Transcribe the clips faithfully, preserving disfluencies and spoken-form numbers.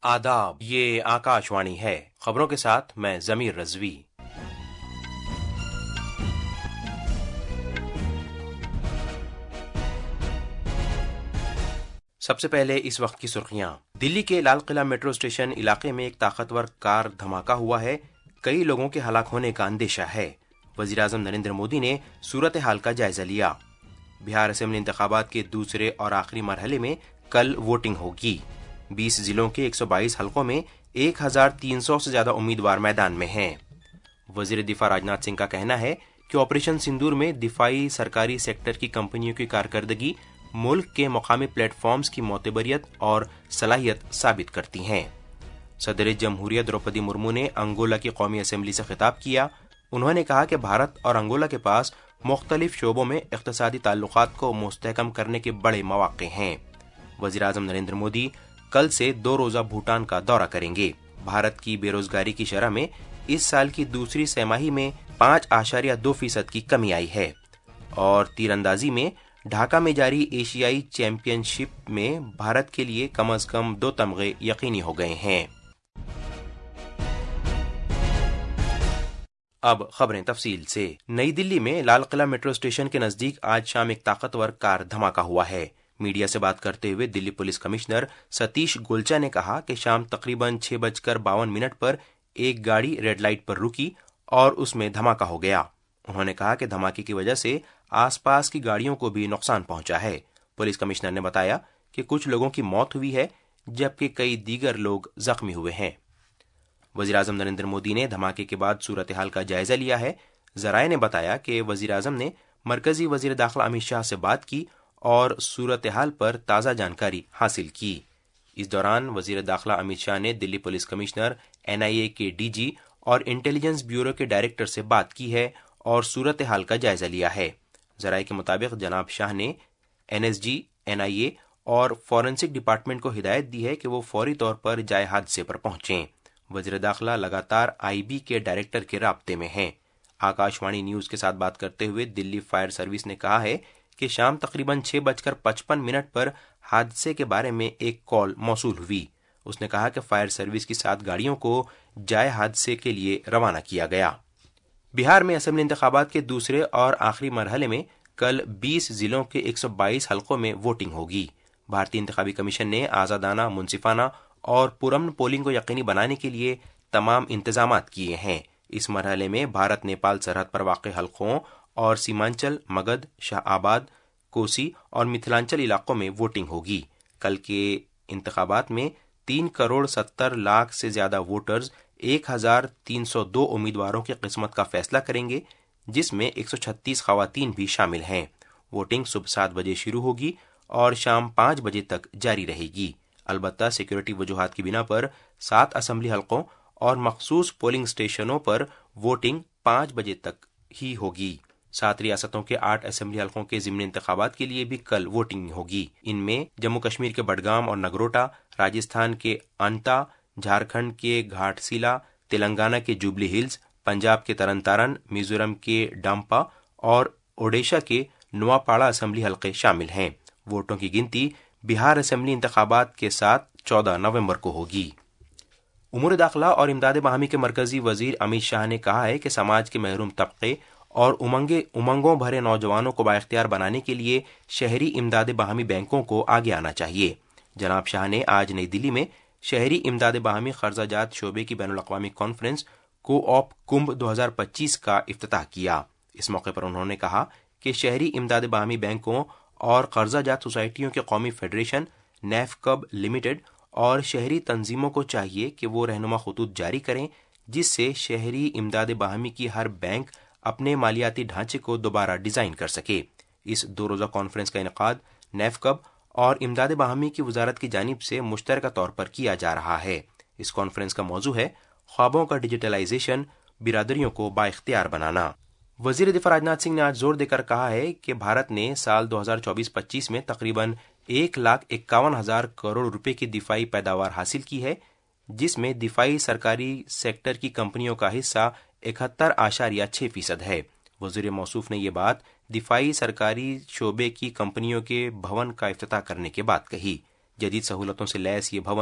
आदाब, ये आकाशवाणी है। खबरों के साथ मैं जमीर रजवी। सबसे पहले इस वक्त की सुर्खियां। दिल्ली के लाल किला मेट्रो स्टेशन इलाके में एक ताकतवर कार धमाका हुआ है। कई लोगों के हलाक होने का अंदेशा है। वजीर-ए-आज़म नरेंद्र मोदी ने सूरत हाल का जायजा लिया। बिहार असेंबली इंतखाबात के दूसरे और आखिरी मरहले में कल वोटिंग होगी। बीस जिलों के एक सौ बाईस हलकों में एक हजार तीन सौ से ज्यादा उम्मीदवार मैदान में हैं। वजीर दिफा राजनाथ सिंह का कहना है कि ऑपरेशन सिंदूर में दिफाई सरकारी सेक्टर की कंपनियों की कारकर्दगी मुल्क के मकामी प्लेटफॉर्म्स की मोतबरियत और सलाहियत साबित करती हैं। सदर जमहूरियत द्रौपदी मुर्मू ने अंगोला की कौमी असेंबली से खिताब किया। उन्होंने कहा कि भारत और अंगोला के पास मुख्तलिफ शोबों में इक़्तिसादी ताल्लुकात को मुस्तहकम करने के बड़े मौक़े हैं। वज़ीर-ए-आज़म नरेंद्र मोदी कल से दो रोजा भूटान का दौरा करेंगे। भारत की बेरोजगारी की शरह में इस साल की दूसरी सैमाही में पांच आशारिया दो फीसद की कमी आई है। और तीरंदाजी में ढाका में जारी एशियाई चैंपियनशिप में भारत के लिए कम अज कम दो तमगे यकीनी हो गए हैं। अब खबरें तफसील से। नई दिल्ली में लाल किला मेट्रो स्टेशन के नजदीक आज शाम एक ताकतवर कार धमाका हुआ है। मीडिया से बात करते हुए दिल्ली पुलिस कमिश्नर सतीश गोलचा ने कहा कि शाम तकरीबन छह बजकर बावन मिनट पर एक गाड़ी रेड लाइट पर रुकी और उसमें धमाका हो गया। उन्होंने कहा कि धमाके की वजह से आसपास की गाड़ियों को भी नुकसान पहुंचा है। पुलिस कमिश्नर ने बताया कि कुछ लोगों की मौत हुई है जबकि कई दीगर लोग जख्मी हुए हैं। वज़ीर-ए-आज़म नरेंद्र मोदी ने धमाके के बाद सूरत हाल का जायजा लिया है। जराये ने बताया कि वज़ीर-ए-आज़म ने मरकजी वज़ीर दाखिला अमित शाह से बात की और सूरत हाल पर ताज़ा जानकारी हासिल की। इस दौरान वज़ीर दाखिला अमित शाह ने Delhi police commissioner, N I A के डी जी और इंटेलिजेंस ब्यूरो के डायरेक्टर से बात की है और सूरत हाल का जायजा लिया है। जराये के मुताबिक जनाब शाह ने N S G, N I A और फॉरेंसिक डिपार्टमेंट को हिदायत दी है कि वो फौरी तौर पर जाए हादसे पर पहुंचें। वज़ीर दाखिला लगातार आई बी के डायरेक्टर के राब्ते में हैं। आकाशवाणी न्यूज के साथ बात करते हुए दिल्ली फायर सर्विस ने कहा है कि शाम तकरीबन छह बजकर पचपन मिनट पर हादसे के बारे में एक कॉल मौसूल हुई। उसने कहा कि फायर सर्विस की सात गाड़ियों को जाए हादसे के लिए रवाना किया गया। बिहार में असेंबली इंतखाबात के दूसरे और आखिरी मरहले में कल बीस जिलों के एक सौ बाईस हलकों में वोटिंग होगी। भारतीय इंतखाबी कमीशन ने आज़ादाना, मुंसिफाना और पुरअमन पोलिंग को यकीनी बनाने के लिए तमाम इंतजामात किए हैं। इस मरहले में भारत नेपाल सरहद पर वाक़ हलकों और सीमांचल, मगध, शाहआबाद, कोसी और मिथिलांचल इलाकों में वोटिंग होगी। कल के इंतखाबात में तीन करोड़ सत्तर लाख से ज्यादा वोटर्स एक हजार तीन सौ दो उम्मीदवारों की किस्मत का फैसला करेंगे, जिसमें एक सौ छत्तीस खवातीन भी शामिल हैं। वोटिंग सुबह सात बजे शुरू होगी और शाम पाँच बजे तक जारी रहेगी। अलबत्ता सिक्योरिटी वजूहात की बिना पर सात असेंबली हलकों और मखसूस पोलिंग स्टेशनों पर वोटिंग पाँच बजे तक ही होगी। सात रियासतों के आठ असेंबली हलकों के ज़िमनी इंतखाबात के लिए भी कल वोटिंग होगी। इनमें जम्मू कश्मीर के बडगाम और नगरोटा, राजस्थान के अंता, झारखंड के घाटशिला, तेलंगाना के जुबली हिल्स, पंजाब के तरन तारन, मिजोरम के डम्पा और ओडिशा के नुआपाड़ा असेंबली हलके शामिल हैं। वोटों की गिनती बिहार असेंबली इंतखाबात के साथ चौदह नवंबर को होगी। उमूर दाखिला और इमदाद बाहमी के मरकजी वजीर अमित शाह ने कहा है कि समाज के महरूम तबके और उमंगे उमंगों भरे नौजवानों को बाइख्तियार बनाने के लिए शहरी इमदाद बाहमी बैंकों को आगे आना चाहिए। जनाब शाह ने आज नई दिल्ली में शहरी इमदाद बाहमी खर्जाजात शोबे की बैनुल अक़वामी कॉन्फ्रेंस को ऑप कुंभ दो हजार पच्चीस का इफ्तिताह किया। इस मौके पर उन्होंने कहा कि शहरी इमदाद बाहमी बैंकों और कर्जाजात सोसाइटियों के कौमी फेडरेशन नैफकब लिमिटेड और शहरी तंजीमों को चाहिए कि वो रहनुमा खतूत जारी करें, जिससे शहरी इमदाद बाहमी की हर बैंक अपने मालियाती ढांचे को दोबारा डिजाइन कर सके। इस दो रोजा कॉन्फ्रेंस का इनेकाद नैफकब और इमदाद बाहमी की वजारत की जानिब से मुश्तरका तौर पर किया जा रहा है। इस कॉन्फ्रेंस का मौजू है ख्वाबों का डिजिटलाइजेशन, बिरादरियों को बाइख्तियार बनाना। वजीर दिफा राजनाथ सिंह ने आज जोर देकर कहा है कि भारत ने साल दो हजार चौबीस पच्चीस में तकरीबन एक लाख इक्यावन हजार करोड़ रुपए की दिफाई पैदावार हासिल की है, जिसमें दिफाई सरकारी सेक्टर की कंपनियों का हिस्सा इकहत्तर आशारिया छह फीसद है। वज़ीर मौसूफ ने ये बात दिफाई सरकारी शोबे की कंपनियों के भवन का इफ्तिताह करने के बाद कही। जदीद सहूलतों से लैस ये भवन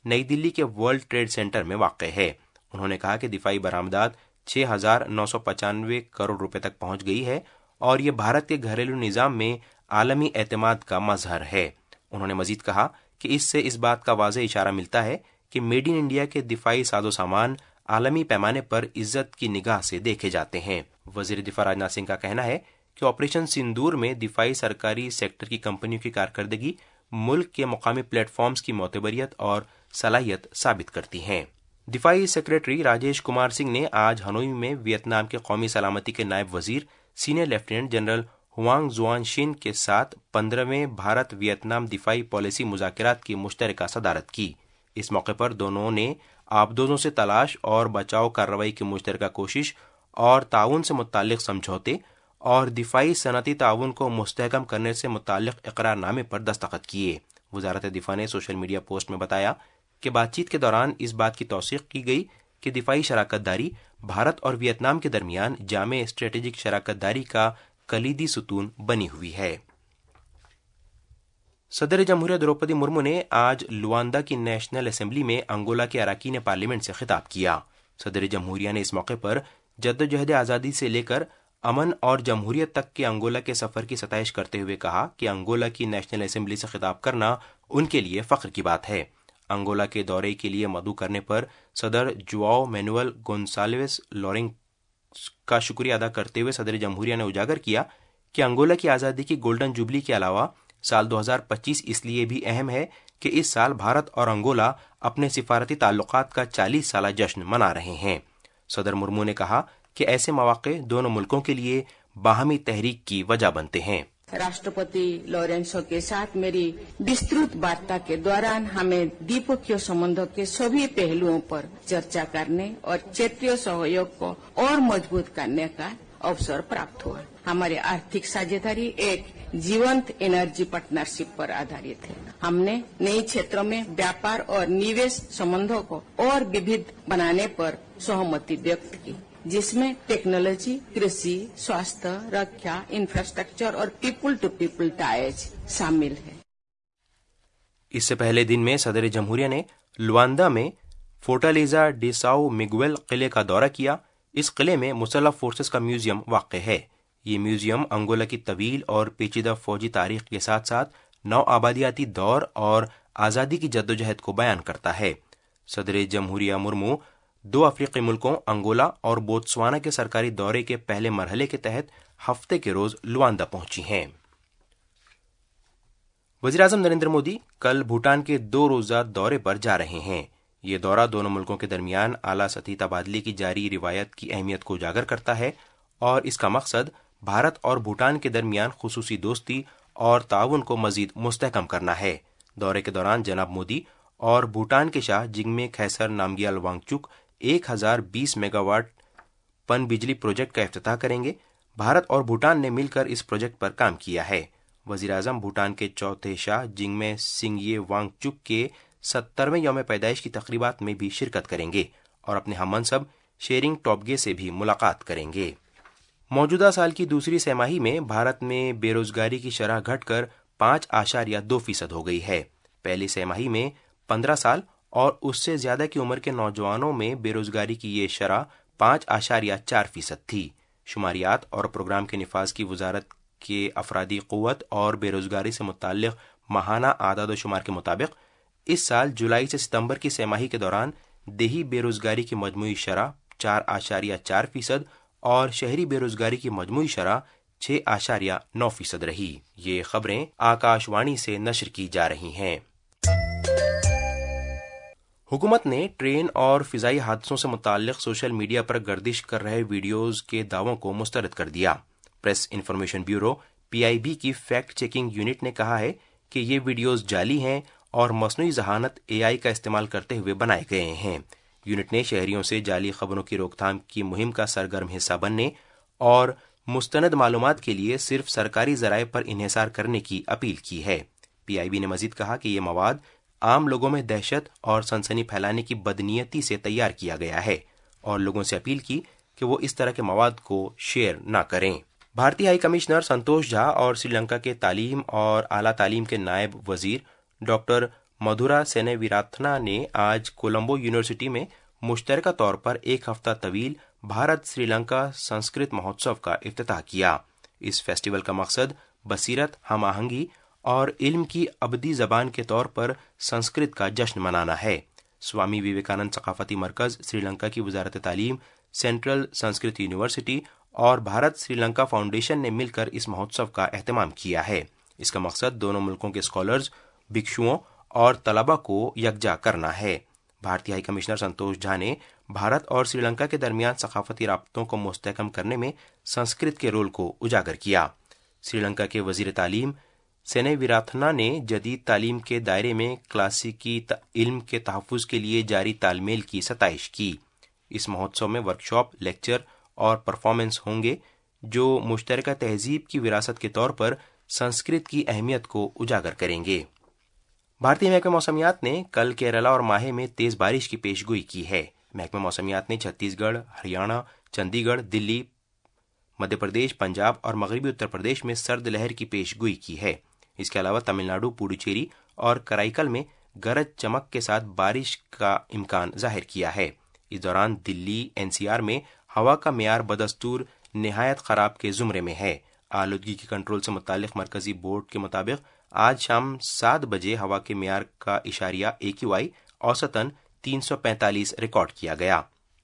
نئی دلی کے ورلڈ ٹریڈ سینٹر میں واقع ہے۔ انہوں نے کہا کہ دفاعی برآمدات چھ ہزار نو سو پچانوے کروڑ روپے تک پہنچ گئی ہے اور یہ بھارت کے گھریلو نظام میں عالمی اعتماد کا مظہر ہے۔ انہوں نے مزید کہا کہ اس سے اس بات کا واضح اشارہ ملتا ہے کہ میڈ ان انڈیا کے دفاعی ساز و سامان عالمی پیمانے پر عزت کی نگاہ سے دیکھے جاتے ہیں۔ وزیر دفاع راجناتھ سنگھ کا کہنا ہے کہ آپریشن سندور میں دفاعی سرکاری سیکٹر کی کمپنیوں کی کارکردگی ملک کے مقامی پلیٹ فارمز کی معتبریت اور صلاحیت ثابت کرتی ہیں۔ دفاعی سیکریٹری راجیش کمار سنگھ نے آج ہنوئی میں ویتنام کے قومی سلامتی کے نائب وزیر senior lieutenant general Hoang Xuan Chien کے ساتھ پندرہویں بھارت ویتنام دفاعی پالیسی مذاکرات کی مشترکہ صدارت کی۔ اس موقع پر دونوں نے آبدوزوں سے تلاش اور بچاؤ کارروائی کی مشترکہ کوشش اور تعاون سے متعلق سمجھوتے اور دفاعی صنعتی تعاون کو مستحکم کرنے سے متعلق اقرار نامے پر دستخط کیے۔ وزارت دفاع نے سوشل میڈیا پوسٹ میں بتایا کہ بات چیت کے دوران اس بات کی توثیق کی گئی کہ دفاعی شراکت داری بھارت اور ویتنام کے درمیان جامع اسٹریٹجک شراکت داری کا کلیدی ستون بنی ہوئی ہے۔ صدر جمہوریہ دروپدی مرمو نے آج لواندا کی نیشنل اسمبلی میں انگولا کے اراکین پارلیمنٹ سے خطاب کیا۔ صدر جمہوریہ نے اس موقع پر جدوجہد آزادی سے لے کر امن اور جمہوریت تک کے انگولا کے سفر کی ستائش کرتے ہوئے کہا کہ انگولا کی نیشنل اسمبلی سے خطاب کرنا ان کے لیے فخر کی بات ہے۔ انگولا کے دورے کے لیے مدعو کرنے پر صدر جواؤ مینوئل گونسالویس لورنگ کا شکریہ ادا کرتے ہوئے صدر جمہوریہ نے اجاگر کیا کہ انگولا کی آزادی کی گولڈن جوبلی کے علاوہ سال دو ہزار پچیس اس لیے بھی اہم ہے کہ اس سال بھارت اور انگولا اپنے سفارتی تعلقات کا چالیس سالہ جشن منا رہے ہیں۔ صدر مرمو نے کہا کہ ایسے مواقع دونوں ملکوں کے لیے باہمی تحریک کی وجہ بنتے ہیں۔ राष्ट्रपति लॉरेंसो के साथ मेरी विस्तृत वार्ता के दौरान हमें द्विपक्षीय संबंधों के सभी पहलुओं पर चर्चा करने और क्षेत्रीय सहयोग को और मजबूत करने का अवसर प्राप्त हुआ। हमारी आर्थिक साझेदारी एक जीवंत एनर्जी पार्टनरशिप पर आधारित है। हमने नए क्षेत्रों में व्यापार और निवेश संबंधों को और विविध बनाने पर सहमति व्यक्त की, जिसमें टेक्नोलॉजी, कृषि, स्वास्थ्य, रक्षा, इंफ्रास्ट्रक्चर और पीपल टू पीपल टाइज शामिल है। اس سے پہلے دن میں صدر جمہوریہ نے لواندا میں فورٹالیزا ڈی ساؤ میگویل قلعے کا دورہ کیا۔ اس قلعے میں مسلح فورسز کا میوزیم واقع ہے۔ یہ میوزیم انگولا کی طویل اور پیچیدہ فوجی تاریخ کے ساتھ ساتھ نو آبادیاتی دور اور آزادی کی جدوجہد کو بیان کرتا ہے۔ صدر جمہوریہ مرمو دو افریقی ملکوں انگولا اور بوتسوانا کے سرکاری دورے کے پہلے مرحلے کے تحت ہفتے کے روز لواندا پہنچی ہیں۔ وزیراعظم نریندر مودی کل بھوٹان کے دو روزہ دورے پر جا رہے ہیں۔ یہ دورہ دونوں ملکوں کے درمیان اعلیٰ سطحی تبادلے کی جاری روایت کی اہمیت کو اجاگر کرتا ہے اور اس کا مقصد بھارت اور بھوٹان کے درمیان خصوصی دوستی اور تعاون کو مزید مستحکم کرنا ہے۔ دورے کے دوران جناب مودی اور بھوٹان کے شاہ جگمے کھیسر نامگیال وانگچک ایک ہزار بیس میگا واٹ پن بجلی پروجیکٹ کا افتتاح کریں گے۔ بھارت اور بھوٹان نے مل کر اس پروجیکٹ پر کام کیا ہے۔ وزیر اعظم بھوٹان کے چوتھے شاہ جگمے سنگھے وانگچک کے سترویں یوم پیدائش کی تقریبات میں بھی شرکت کریں گے اور اپنے ہم منصب شیرنگ ٹوبگے سے بھی ملاقات کریں گے۔ موجودہ سال کی دوسری سہ ماہی میں بھارت میں بے روزگاری کی شرح گھٹ کر پانچ اشاریہ دو فیصد ہو گئی ہے۔ پہلی سہ ماہی میں پندرہ سال اور اس سے زیادہ کی عمر کے نوجوانوں میں بے روزگاری کی یہ شرح پانچ اشاریہ چار فیصد تھی۔ شماریات اور پروگرام کے نفاذ کی وزارت کے افرادی قوت اور بے روزگاری سے متعلق ماہانہ اعداد و شمار کے مطابق اس سال جولائی سے ستمبر کی سہ ماہی کے دوران دیہی بے روزگاری کی مجموعی شرح چار اشاریہ چار فیصد اور شہری بے روزگاری کی مجموعی شرح چھ اشاریہ نو فیصد رہی۔ یہ خبریں آکاش وانی سے نشر کی جا رہی ہیں۔ حکومت نے ٹرین اور فضائی حادثوں سے متعلق سوشل میڈیا پر گردش کر رہے ویڈیوز کے دعووں کو مسترد کر دیا۔ Press information bureau P I B کی فیکٹ چیکنگ یونٹ نے کہا ہے کہ یہ ویڈیوز جعلی ہیں اور مصنوعی ذہانت اے آئی کا استعمال کرتے ہوئے بنائے گئے ہیں۔ یونٹ نے شہریوں سے جعلی خبروں کی روک تھام کی مہم کا سرگرم حصہ بننے اور مستند معلومات کے لیے صرف سرکاری ذرائع پر انحصار کرنے کی اپیل کی ہے۔ پی آئی بی نے مزید کہا کہ یہ مواد عام لوگوں میں دہشت اور سنسنی پھیلانے کی بدنیتی سے تیار کیا گیا ہے اور لوگوں سے اپیل کی کہ وہ اس طرح کے مواد کو شیئر نہ کریں۔ بھارتی ہائی کمشنر سنتوش جھا اور سری لنکا کے تعلیم اور اعلیٰ تعلیم کے نائب وزیر ڈاکٹر मधुरा सेनेविराथना ने आज कोलंबो यूनिवर्सिटी में मुश्तरका तौर पर एक हफ्ता तवील भारत श्रीलंका संस्कृत महोत्सव का इफ्तिताह किया। इस फेस्टिवल का मकसद बसीरत, हम आहंगी और इल्म की अबदी जबान के तौर पर संस्कृत का जश्न मनाना है। स्वामी विवेकानंद सकाफती मरकज, श्रीलंका की वजारत तालीम, सेंट्रल संस्कृत यूनिवर्सिटी और भारत श्रीलंका फाउंडेशन ने मिलकर इस महोत्सव का एहतमाम किया है। इसका मकसद दोनों मुल्कों के स्कॉलर्स, भिक्षुओं और तलबा को यकजा करना है। भारतीय हाई कमिश्नर संतोष झा ने भारत और श्रीलंका के दरमियान सकाफती राब्तों को मुस्तहकम करने में संस्कृत के रोल को उजागर किया। श्रीलंका के वजीर तालीम सेनेविराथना ने जदीद तालीम के दायरे में क्लासिकी इल्म के तहफ़्फ़ुज़ के लिए जारी तालमेल की सताइश की। इस महोत्सव में वर्कशॉप, लेक्चर और परफॉर्मेंस होंगे जो मुश्तरका तहजीब की विरासत के तौर पर संस्कृत की अहमियत को उजागर करेंगे। भारतीय महकमा मौसमियात ने कल केरला और माहे में तेज बारिश की पेशगोई की है। महकमा मौसमियात ने छत्तीसगढ़, हरियाणा, चंडीगढ़, दिल्ली, मध्य प्रदेश, पंजाब और मगरबी उत्तर प्रदेश में सर्द लहर की पेशगोई की है। इसके अलावा तमिलनाडु, पुडुचेरी और कराईकल में गरज चमक के साथ बारिश का इम्कान जाहिर किया है। इस दौरान दिल्ली एनसीआर में हवा का मेयार बदस्तूर निहायत खराब के जुमरे में है। आलूदगी के कंट्रोल से मुतालिक मरकजी बोर्ड के मुताबिक आज शाम सात बजे हवा के मेयार का इशारिया ए क्यू आई औसतन तीन सौ पैंतालीस रिकॉर्ड किया गया।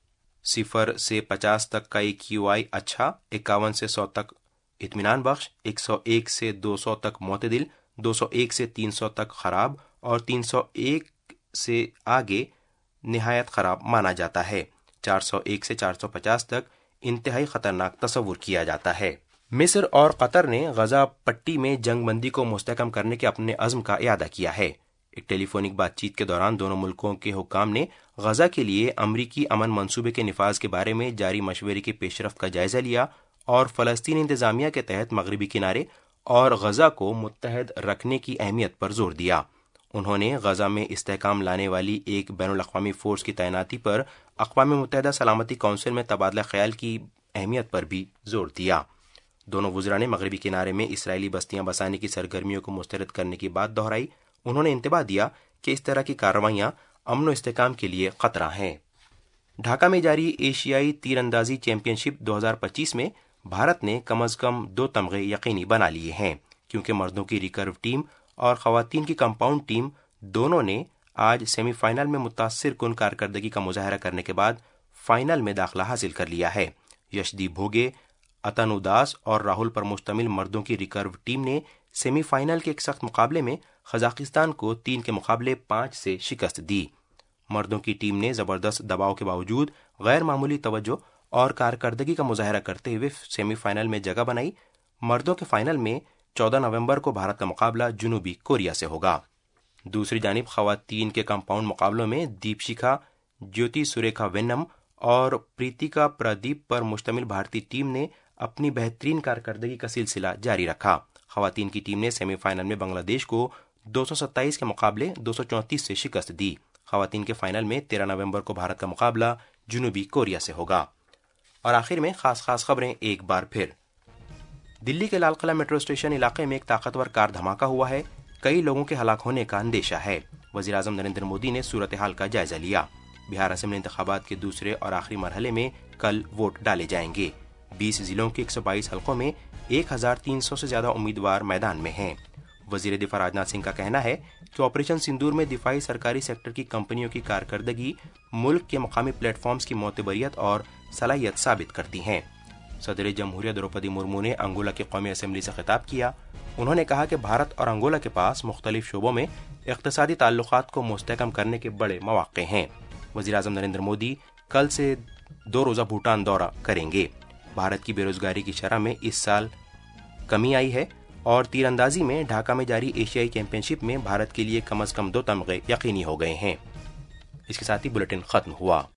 सिफर से पचास तक का ए क्यू आई अच्छा, इक्यावन से सौ तक इत्मीनान बख्श, एक सौ एक से दो सौ तक मोतदिल, दो सौ एक से तीन सौ तक खराब और तीन सौ एक से आगे निहायत खराब माना जाता है। चार सौ एक से चार सौ पचास तक इंतहाई खतरनाक तस्वुर किया जाता है। मिस्र और कतर ने गजा पट्टी में जंगबंदी को मुस्तहकम करने के अपने अज़्म का इयादा किया है। एक टेलीफोनिक बातचीत के दौरान दोनों मुल्कों के हुक्काम ने गजा के लिए अमरीकी अमन मंसूबे के निफाज के बारे में जारी मशवरे की पेशरफ्त का जायजा लिया और फलस्तीन इंतजामिया के तहत मगरबी किनारे और गजा को मुत्तहद रखने की अहमियत पर जोर दिया। उन्होंने गजा में इस्तेहकाम लाने वाली एक बैनुल अक़वामी फोर्स की तैनाती पर अक़वाम मुत्तहदा सलामती कौंसिल में तबादला ख्याल की अहमियत पर भी जोर दिया। दोनों वज़रा ने मगरबी किनारे में इसराइली बस्तियां बसाने की सरगर्मियों को मुस्तरद करने की बात दोहराई। उन्होंने इंतबाह दिया कि इस तरह की कार्रवाइयां अमन व इस्तेहकाम के लिए खतरा हैं। ढाका में जारी एशियाई तीरंदाजी चैंपियनशिप दो हज़ार पच्चीस में भारत ने कम अज कम दो तमगे यकीनी बना लिए हैं, क्योंकि मर्दों की रिकर्व टीम और खवातीन की कंपाउंड टीम दोनों ने आज सेमीफाइनल में मुतासिर कुन कारकर्दगी का मुजाहरा करने के बाद फाइनल में दाखिला हासिल कर लिया है। यशदीप भोगे, अतन उदास और राहुल पर मुश्तमिल मर्दों की रिकर्व टीम ने सेमीफाइनल के एक सख्त मुकाबले में कजाकिस्तान को तीन के मुकाबले पाँच से शिकस्त दी। मर्दों की टीम ने जबरदस्त दबाव के बावजूद गैर मामूली तवज्जो और कारकर्दगी का मुजाहरा करते हुए सेमीफाइनल में जगह बनाई। मर्दों के फाइनल में चौदह नवंबर को भारत का मुकाबला जनूबी कोरिया से होगा। दूसरी जानिब खवातीन के कंपाउंड मुकाबलों में दीपशिखा, ज्योति सुरेखा वेन्नम और प्रीतिका प्रदीप पर मुश्तमिल भारतीय टीम ने अपनी बेहतरीन कारकर्दगी का सिलसिला जारी रखा। खवातीन की टीम ने सेमीफाइनल में बांग्लादेश को दो सौ सत्ताईस के मुकाबले दो सौ चौंतीस से शिकस्त दी। खवातीन के फाइनल में तेरह नवंबर को भारत का मुकाबला जनूबी कोरिया से होगा। और आखिर में खास खास खबरें एक बार फिर। दिल्ली के लाल किला मेट्रो स्टेशन इलाके में एक ताकतवर कार धमाका हुआ है। कई लोगों के हलाक होने का अंदेशा है। वज़ीर आज़म नरेंद्र मोदी ने सूरत हाल का जायजा लिया। बिहार असेंबली इंतखाबात के दूसरे और आखिरी मरहले में कल वोट डाले जाएंगे। बीस जिलों के एक सौ बाईस हलकों में एक हजार तीन सौ से ज्यादा उम्मीदवार मैदान में हैं। वजीर दिफा राजनाथ सिंह का कहना है कि ऑपरेशन सिंदूर में दिफाई सरकारी सेक्टर की कंपनियों की कारकर्दगी मुल्क के मकामी प्लेटफॉर्म्स की मोतबरियत और सलाहियत साबित करती हैं। सदर जमहूरिया द्रौपदी मुर्मू ने अंगोला की कौमी असम्बली से खिताब किया। उन्होंने कहा कि भारत और अंगोला के पास मुख्तलिफ शोबों में इक़्तिसादी ताल्लुकात को मुस्तहकम करने के बड़े मौक़े हैं। वज़ीर आज़म नरेंद्र मोदी कल से दो रोज़ा भूटान दौरा करेंगे। भारत की बेरोजगारी की शरह में इस साल कमी आई है और तीरंदाजी में ढाका में जारी एशियाई चैंपियनशिप में भारत के लिए कम अज कम दो तमगे यकीनी हो गए हैं। इसके साथ ही बुलेटिन खत्म हुआ।